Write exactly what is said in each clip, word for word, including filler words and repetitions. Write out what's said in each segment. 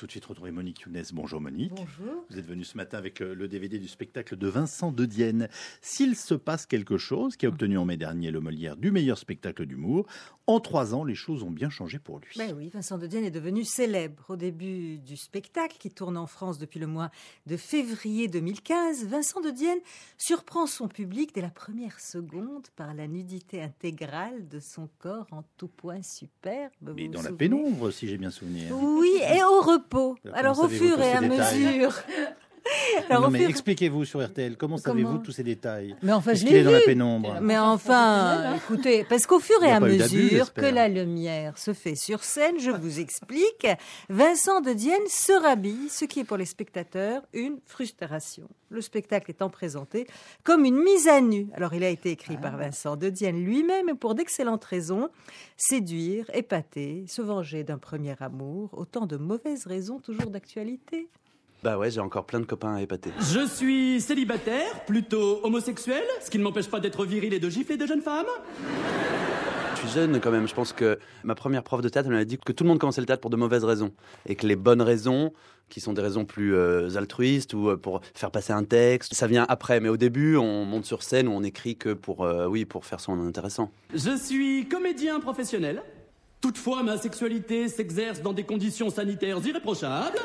tout de suite retrouver Monique Younes. Bonjour Monique. Bonjour. Vous êtes venue ce matin avec le D V D du spectacle de Vincent de Dienne. S'il se passe quelque chose, qui a obtenu en mai dernier le Molière du meilleur spectacle d'humour, en trois ans, les choses ont bien changé pour lui. Ben oui, Vincent de Dienne est devenu célèbre. Au début du spectacle, qui tourne en France depuis le mois de février deux mille quinze, Vincent de Dienne surprend son public dès la première seconde par la nudité intégrale de son corps en tout point superbe. Mais dans la souvenez pénombre, si j'ai bien souvenir. Oui, et au repos. Alors, Alors au fur et à mesure... Alors, non, mais fur... expliquez-vous sur R T L, comment, comment savez-vous tous ces détails? Mais enfin, je l'ai vu. Dans la pénombre. Mais enfin, écoutez, parce qu'au fur et à mesure que la lumière se fait sur scène, je vous explique, Vincent de Dienne se rhabille, ce qui est pour les spectateurs une frustration. Le spectacle étant présenté comme une mise à nu. Alors, il a été écrit ah. par Vincent de Dienne lui-même et pour d'excellentes raisons. Séduire, épater, se venger d'un premier amour, autant de mauvaises raisons toujours d'actualité. Bah ouais, j'ai encore plein de copains à épater. Je suis célibataire, plutôt homosexuel, ce qui ne m'empêche pas d'être viril et de gifler de jeunes femmes. Je suis jeune quand même, je pense que ma première prof de théâtre elle m'a dit que tout le monde commençait le théâtre pour de mauvaises raisons. Et que les bonnes raisons, qui sont des raisons plus euh, altruistes ou euh, pour faire passer un texte, ça vient après. Mais au début, on monte sur scène où on écrit que pour, euh, oui, pour faire son intéressant. Je suis comédien professionnel. Toutefois, ma sexualité s'exerce dans des conditions sanitaires irréprochables.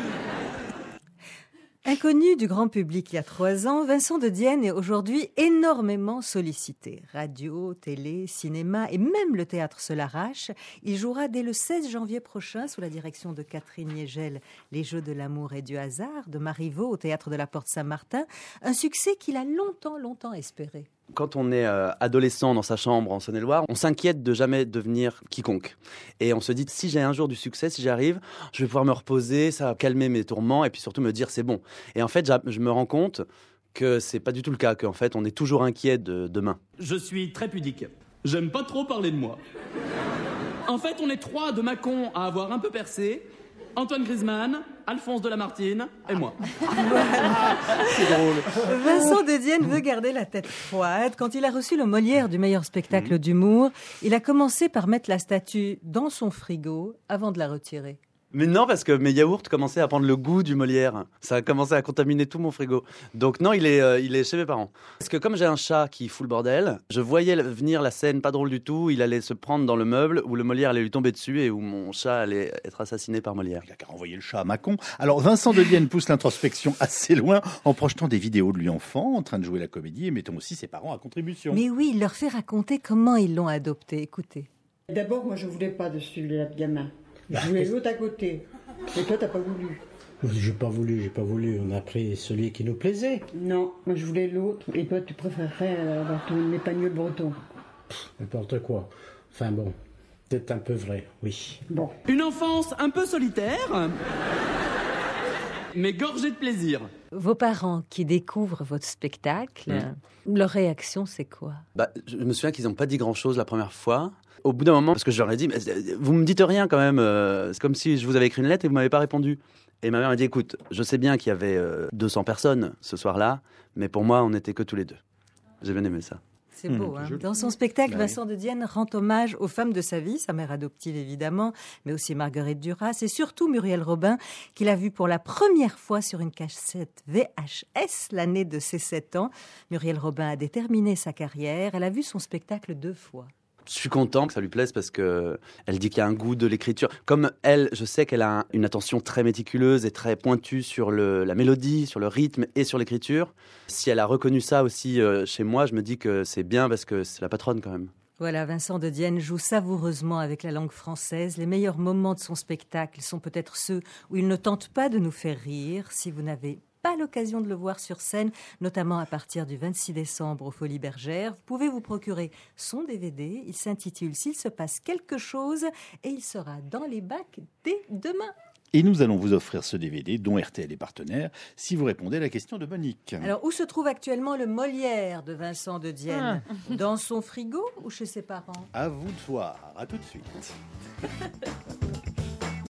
Inconnu du grand public il y a trois ans, Vincent de Dienne est aujourd'hui énormément sollicité. Radio, télé, cinéma et même le théâtre se l'arrache. Il jouera dès le seize janvier prochain sous la direction de Catherine Niégel Les Jeux de l'amour et du hasard de Marivaux au théâtre de la Porte Saint-Martin. Un succès qu'il a longtemps, longtemps espéré. Quand on est euh, adolescent dans sa chambre en Saône-et-Loire, on s'inquiète de jamais devenir quiconque. Et on se dit, si j'ai un jour du succès, si j'arrive, je vais pouvoir me reposer, ça va calmer mes tourments et puis surtout me dire c'est bon. Et en fait, je me rends compte que c'est pas du tout le cas, qu'en fait, on est toujours inquiet de demain. Je suis très pudique. J'aime pas trop parler de moi. En fait, on est trois de Mâcon à avoir un peu percé. Antoine Griezmann, Alphonse de Lamartine et moi. C'est drôle. Vincent de Dienne veut garder la tête froide. Quand il a reçu le Molière du meilleur spectacle mmh. d'humour, il a commencé par mettre la statue dans son frigo avant de la retirer. Mais non, parce que mes yaourts commençaient à prendre le goût du Molière. Ça a commencé à contaminer tout mon frigo. Donc non, il est, euh, il est chez mes parents. Parce que comme j'ai un chat qui fout le bordel, je voyais venir la scène pas drôle du tout. Il allait se prendre dans le meuble où le Molière allait lui tomber dessus et où mon chat allait être assassiné par Molière. Il a qu'à renvoyer le chat à Mâcon. Alors Vincent de Dienne pousse l'introspection assez loin en projetant des vidéos de lui enfant, en train de jouer la comédie et mettant aussi ses parents à contribution. Mais oui, il leur fait raconter comment ils l'ont adopté. Écoutez. D'abord, moi je voulais pas de celui-là de gamin. Je voulais l'autre à côté. Et toi, t'as pas voulu? J'ai pas voulu, j'ai pas voulu. On a pris celui qui nous plaisait. Non, moi je voulais l'autre. Et toi, tu préférerais avoir ton épagnol breton. Pff, n'importe quoi. Enfin bon, peut-être un peu vrai, oui. Bon. Une enfance un peu solitaire, mais gorgée de plaisir. Vos parents qui découvrent votre spectacle, mmh. leur réaction, c'est quoi? Bah, je me souviens qu'ils n'ont pas dit grand-chose la première fois. Au bout d'un moment, parce que je leur ai dit, mais vous me dites rien quand même, euh, c'est comme si je vous avais écrit une lettre et vous m'avez pas répondu. Et ma mère m'a dit, écoute, je sais bien qu'il y avait euh, deux cents personnes ce soir-là, mais pour moi, on n'était que tous les deux. J'ai bien aimé ça. C'est beau, mmh, hein. Dans son spectacle, bah, Vincent oui. de Dienne rend hommage aux femmes de sa vie, sa mère adoptive évidemment, mais aussi Marguerite Duras et surtout Muriel Robin, qu'il a vue pour la première fois sur une cassette V H S l'année de ses sept ans. Muriel Robin a déterminé sa carrière, elle a vu son spectacle deux fois. Je suis content que ça lui plaise parce que elle dit qu'il y a un goût de l'écriture. Comme elle, je sais qu'elle a une attention très méticuleuse et très pointue sur le, la mélodie, sur le rythme et sur l'écriture. Si elle a reconnu ça aussi euh, chez moi, je me dis que c'est bien parce que c'est la patronne quand même. Voilà, Vincent de Dienne joue savoureusement avec la langue française. Les meilleurs moments de son spectacle sont peut-être ceux où il ne tente pas de nous faire rire. Si vous n'avez pas l'occasion de le voir sur scène, notamment à partir du vingt-six décembre aux Folies Bergères, vous pouvez vous procurer son D V D. Il s'intitule « S'il se passe quelque chose » et il sera dans les bacs dès demain. Et nous allons vous offrir ce D V D dont R T L est partenaire si vous répondez à la question de Monique. Alors, où se trouve actuellement le Molière de Vincent de Dienne? ah. Dans son frigo ou chez ses parents? À vous de voir. À tout de suite.